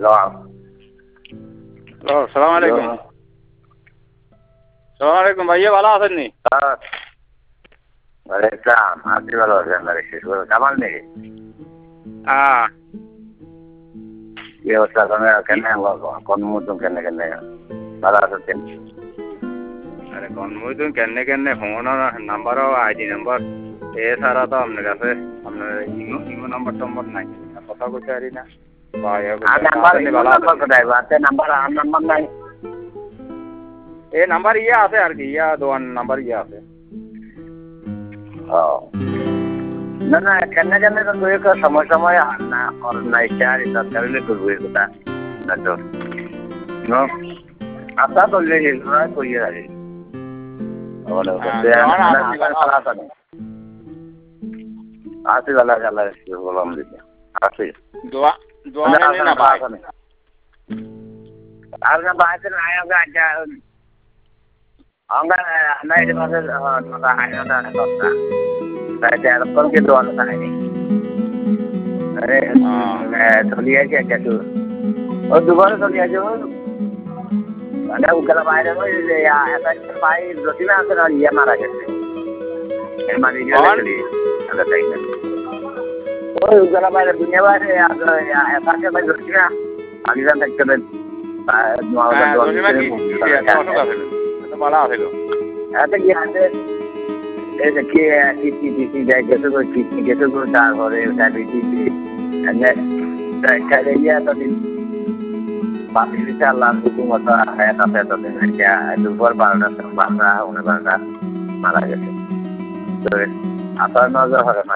সালাম আলাইকুম। সালাম আলাইকুম ভাইয়া, ভালো আছেন নি? ওয়ালাইকুম আপনি ভালো আছেন? কামাল নেই হ্যাঁ, কি অবস্থা? কেন কোন মতন কেন কেন ভালো আছেন? আরে কনভয় তুমি কেনে কেনে ফোন নাম্বারও আইডি নাম্বার এছাড়া তো আপনার কাছে আপনার ইমো নাম্বার টম্বর নাই, কথা কইতে পারি না। নাম্বার নাই। এই নাম্বার ইয়া আছে আর কি, ইয়া দোয়ান নাম্বার ইয়া আছে। না না কেন কেন সময় সময় নাই কারণে করবো এই কথা আশা করলে করিয়ে রাখি আসি ভালো আল্লাহ বললাম দিদি আসি আর বাড়িতে নাই আমরা নাই এরকমকে দোয়ানো থাকেনি চলি আছে একটু ও দুবারে চলি আছে মানে উগলা বাইরে ভাই রতিনা আছে না ইয়ে মারা গেছে ওই উগলা বাইরে দুনিয়া বাইরে এসাকে ভাই রতিনা আলিজান থাকতে এত কি আছে কিডনি গেছে তারপরে ডায়াবেটিস এতদিন বাকি আল্লাহ হুকুমতা এতদিন দুপুর 12টা 12টা 12টা মারা গেছে। তো আপনার নজর হবে না